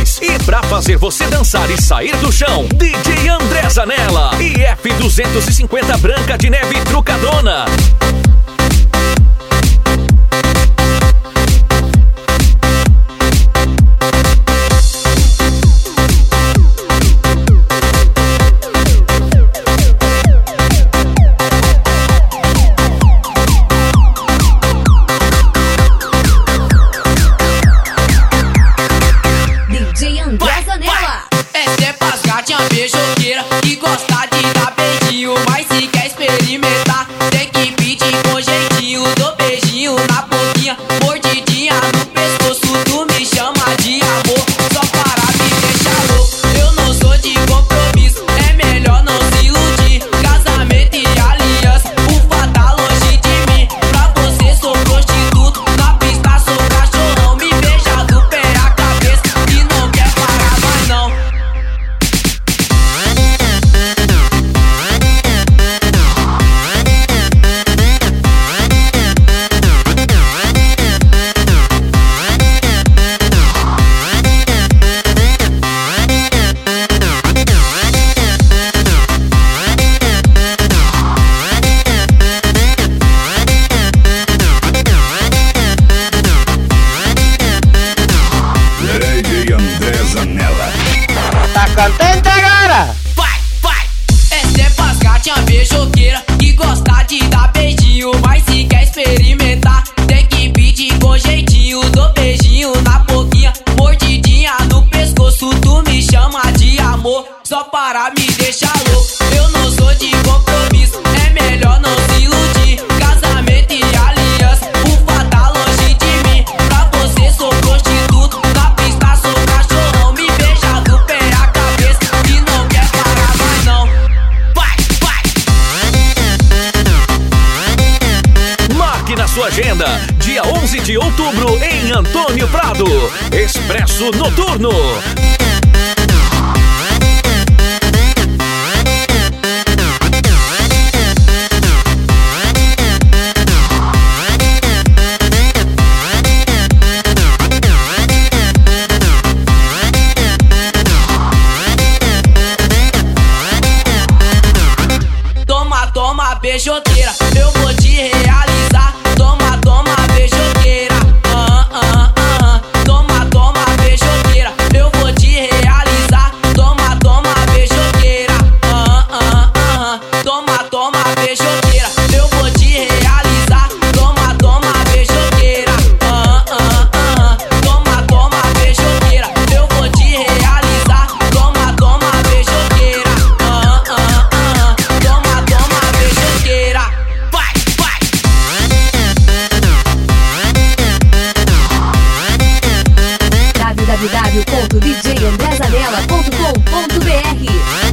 emoções. E pra fazer você dançar e sair do chão, DJ André Zanella e F250 Branca de Neve Trucadona. Essa é pras gatinha beijoqueira que gosta de dar beijinho, mas se quer experimentar tem que pedir com jeitinho. Dou beijinho na boquinha, mordidinha no pescoço, tu me chama de amor só para me deixar louco. Eu não sou de compromisso, é melhor não se iludir. Casamento e aliança, ufa, tá longe de mim. Pra você sou prostituto, na pista sou cachorrão. Me beija do pé à cabeça e não quer parar mais não. DJ André Zanella. Tá contente agora? Vai, vai! Essa é pras gatinha beijoqueira que gosta de dar beijinho, mas se quer experimentar tem que pedir com jeitinho. Dou beijinho na boquinha, mordidinha no pescoço, tu me chama de amor só para me deixar louco. Eu não sou de compromisso, é melhor não se iludir. Casamento e aliança, ufa, tá longe de mim. Pra você sou prostituto, na pista sou cachorrão. Me beija do pé à cabeça e não quer parar mais não. Vai, vai! Marque na sua agenda, dia 11 de outubro em Antônio Prado, Expresso Noturno. Toma, toma, beijoqueira, eu vou te realizar. Toma, toma, beijoqueira. Toma, toma, beijoqueira, eu vou te realizar. Toma, toma, beijoqueira. Toma, toma, beijoqueira, eu vou te realizar. Toma, toma, beijoqueira. Toma, toma, beijoqueira, eu vou te realizar. Toma, toma, beijoqueira. Toma, toma, beijoqueira. Vai, vai! www.djandrezanella.com.br